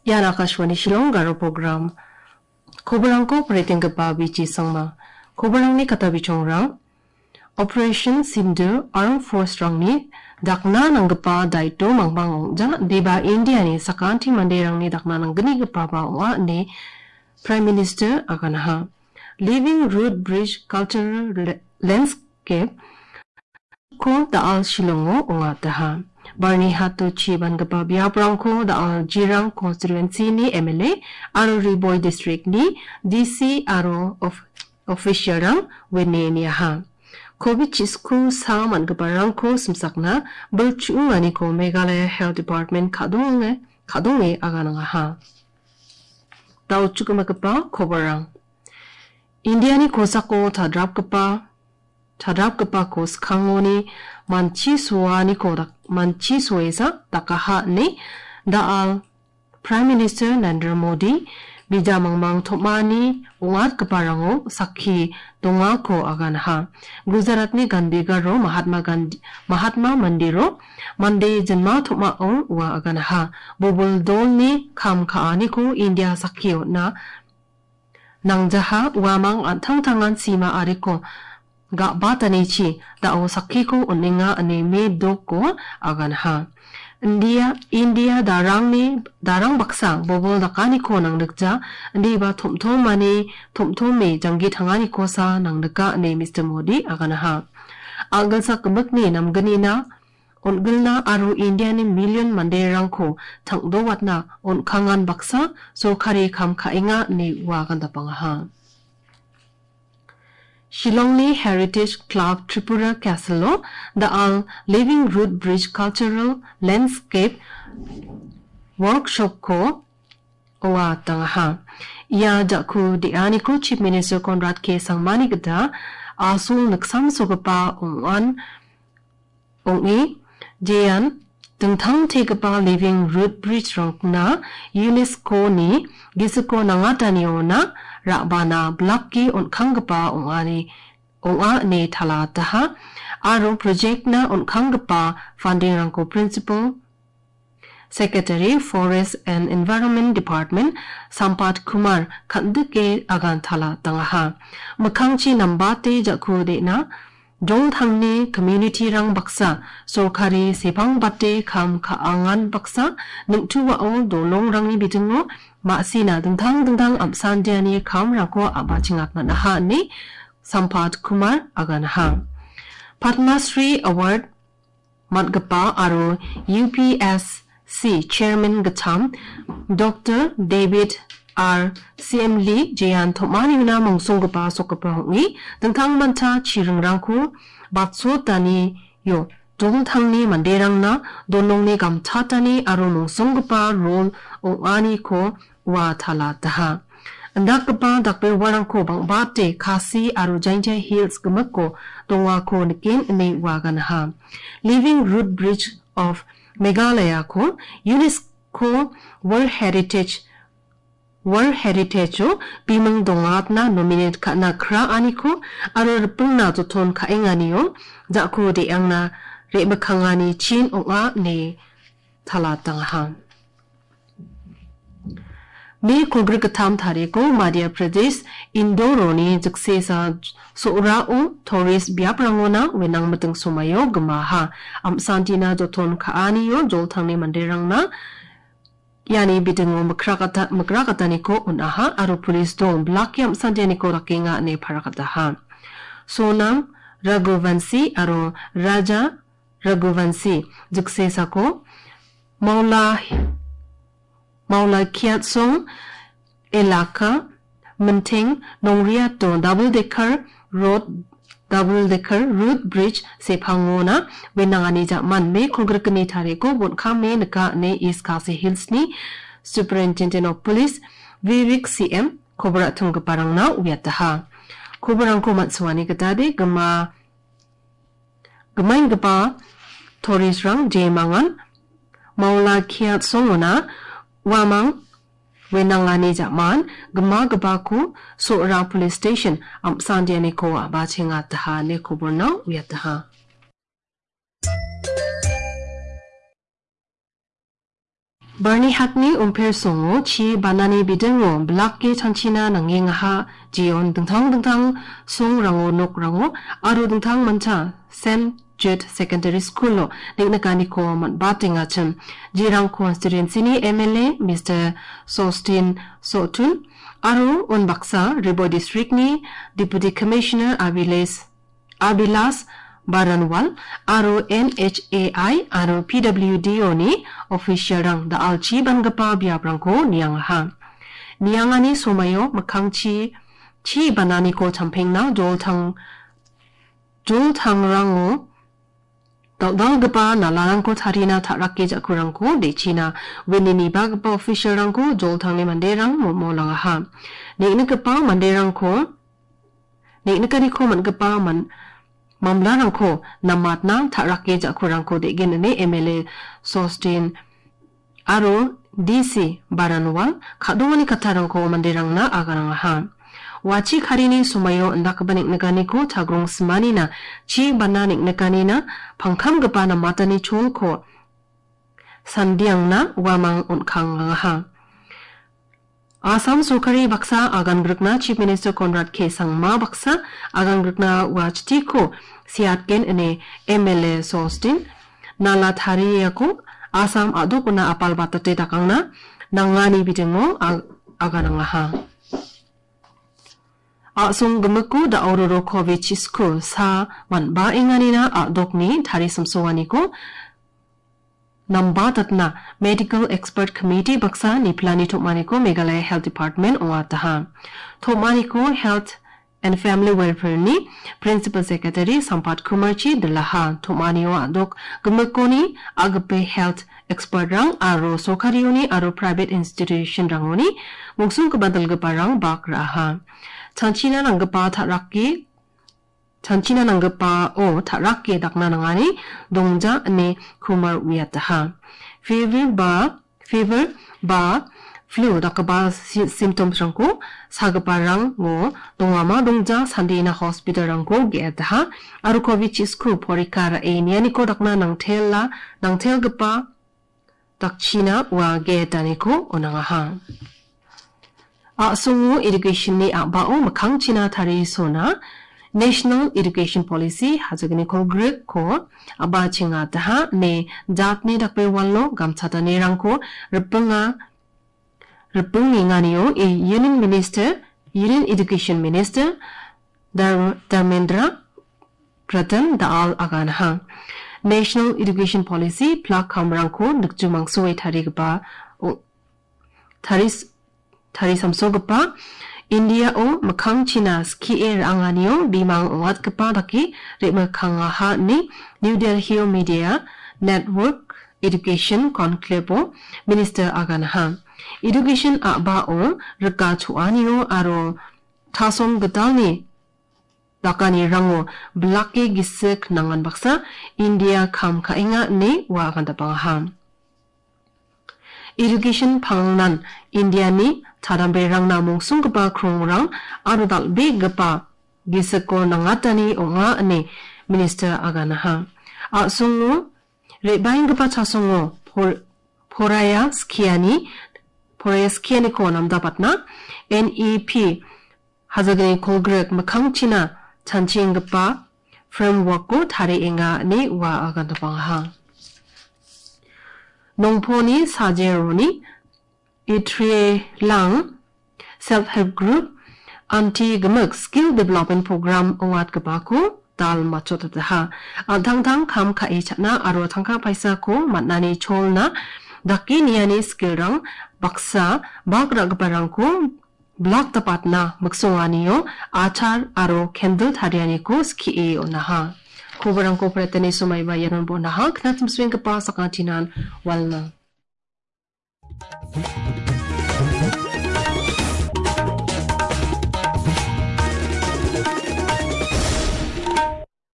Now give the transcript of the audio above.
Yan Akashwani Shillong Garo program. Kobarang ko operating gaba bichi sangma. Kobarang ni kata bichong rang. Operation Sindu Armed Force rang ni dakna nang gapa daito mangbangong ja deba India ni sakanti manderang ni dakna nang gani gapa ba wa ni Prime Minister aganaha. Living Root Bridge Cultural Landscape ko daal Shillongo unga taha. Barney Hato Chiban gapa biaprang ko daal Jirang constituency ni MLA aro Riboy district ni DC aro of official rang wene ni ha. COVID school sa man gabarang ko sumsakna belchunga ni ko Meghalaya Health Department kadonge aga nga ha. Tau chukuma gapa kobarang. India ni kosako tadrap gapa ko skango ni manchi suwa ni ko manchi suwesa takaha ni daal Prime Minister Narendra Modi bija mangmang thopmani ungat kaparango sakhi donga ko aganha. Gujarat ni Gandhigar ro Mahatma Mandiro Mande janma thopma ong wa aganha. Bobul dol ni kham khaani ko India sakhi na nangjaha wamang thang-thangan sima ariko ga batani chi dao sakhi ko uninga ane me dok ko aganha. India darang baksa bobol dakani ko nang nagja ndi ba thomthom me jangi thangani ko sa nang naka ne Mr. Modi aganaha. Agal sa kabak ni namgani na ongilna aru India ni million manderang ko thangdo watna on khangan baksa so khari kham khainga ni waganda pangaha. Shillong ni Heritage Club Tripura Castle the Living Root Bridge Cultural Landscape Workshop ko owa tangaha. Iya jakku diani ko Chief Minister Conrad K. Sangmani gada asul naksam sogapa ongi jean tengthang tegapa Living Root Bridge rongna UNESCO ni gisuko nangatani ona Rabana Blaki on Kangapa onga ne thala taha aro project na on Kangapa funding rangko principal Secretary Forest and Environment Department Sampat Kumar khandike agan thala tangaha makhangchi nambate jakhu de na Jong thangni community rang baksa sorkari sepang bate kham khaangan baksa ningtuwa ol dolong rangni bitungo Masina dengtang amsan diani kam rangko abachingak na ha ni Sampat Kumar aganaha. Padma Shri Award matgapa aro UPSC Chairman gatam Dr. David R. CM Lee Jayan Thomani na mongsong gapa sokapa hongi dengtang manta chirang rangko batso tani yo Dongthangni manderang na donong ni gamchatani aro mongsong gapa role ongani ko wa thala taha. Andakapa dakpe warang ko bang bate kasi aro jainjai hills gemako dongwa ko nikin ni waganha. Living Root Bridge of Meghalaya ko UNESCO World Heritage o bimang dongat na nominate ka na kra ani ko aro repung na tuton kaingani yo jako de ang na rebakangani chin onga ni thala tangha. Me Kogrikatam Tareko, Madhya Pradesh, Indoroni, Jaksesa, Sourao, Torres, Biaprangona, Wenang Matang Sumayo, Gamaha, Amsantina, Doton Kaanio, Joltani Manderangna, Yani Bitango Makrakataniko, Unaha, Aro Police Dome, Blackiam Sandianico Rakinga, Ne Parakataha. Sonam, Raghuvansi, Aro Raja, Raghuvansi, Jaksesa ko, Maula Kiatsong, Elaka, Menting, Nongria to double-decker road bridge Sepangona, Wenangani Jaman me Kongrakani Tareko, Bonkame Naka ne East Kasi Hills ni, Superintendent of Police, Vivek CM, Kobra Tunga Parangna, Uyataha. Kobarangko Matswani Gatade, Gamain Gaba, Toris Rang, Jamangan, Maula Kiatsongona, Wamang Wenangani Jaman, Gamagabaku, Sora Police Station, Sandianiko, Abachinga Taha, Nekoburna, Uyataha. Bernie Hackney umpir songo chi banani bidengo blak ke chanchina nanging ha jion dengtang song rango nok rango aru dengtang mancha St. Jude Secondary School lo niknakani ko man bating acham jirang constituency ni MLA Mr. Sostin Sotun aru un baksa Ribo District ni Deputy Commissioner Abilas Baranwal aru NHAI aru PWDO ni official rang da alchi bangapa biabrang ko niang ha niangani somayo makangchi chi banani ko champeng na jol thang rango dal gapa na larang ko tharina tharake jakurang ko dechina winini bagapa official rang ko jol thang ni manderang mo lang ha ne gapa manderang ko ne kani ko man gapa man mamlarang ko namat na tharake jakurang ko degen ne MLA Sostin aro DC Baranwal khadongani katharang ko manderang na agarang ha wachi kharini sumayo ndakbanik nagani ko thagrong smani na chi bananik nakani na phangkham gapa na matani chol ko sandiang na wamang unkhang ha Assam Sokari Baksa Agan Grukna Chief Minister Conrad K. Sangma Baksa Agan Grukna Wachti ko Siatken ene MLA Sostin Nala Thari ko Assam Adokuna Apal Batate Takangna Nangani Bidengo Agananga ha Asung Gumuku da Aurora Kovic School sa wan ba inganina adokni Thari Samsowani ko Nambatatna Medical Expert Committee Baksa Niplani Thopmaniko Meghalaya Health Department Owataha Thopmaniko Health and Family Welfare ni Principal Secretary Sampat Kumarchi Delaha Thopmanio Adok Gumukoni Agape Health Expert rang aro Sokarioni aro Private Institution rangoni Mungsung Kabadal Gaparang Bakraha Chanchina Nangapa Tharaki Chanchina Nangapa o Tharaki Dakna Nangani Dongja ne Kumar Wiataha Fever ba flu dakaba symptoms rangko sagaparang ngo dongama dongja Sandina Hospital rangko geataha aru covid school porikara eniani ko dakna nangtel gapa dakchina wa getaniko onangaha Asungu education ni abao makangchina thari sona National Education Policy hazagni ko grek ko aba chinga daha ne jatni dakpe wallo gamchata ne rangko repungi nganiyo Union Education Minister Dharmendra Pradhan Dal Aganha National Education Policy plak kamrangko nukjumangso e Thari samsogapa India o makang China ski air anganio bimang wat kepadaki ritme kangaha ni New Delhi Media Network Education Conclave Minister Aganaha Education aba o reka chuanio aro thasong gadalni dakani rango blake gisek nangan baksa India kam kainga ni wa gandapangha Education pangnan India ni Tadambe rang namong sungkapa krong rang arudal be gapa giseko nangatani onga ane Minister Aganaha sungu rebaing gapa chasongo poraya skiani ko namdapatna NEP hazagani kolgrek makangchina chanching gapa framework ko thari enga ne wa agandapangha Nongponi sajeroni Itrie Lang Self-Help Group Anti-Gamuk Skill Development Program Owat Gabako Dal Machotataha Thang Kam Ka Echana Aro Thangka Paisa Ko Matnani Cholna Daki Niani Skill Rang Baksa Bagra Gabarang Ko Blak Tapatna Maksonganiyo Achar Aro Kendall Thariani Ko Ski E Onaha Kubarang Ko Pretani Sumay Bayaron Bonaha Knatum Swing Kapa Sakatinan Walna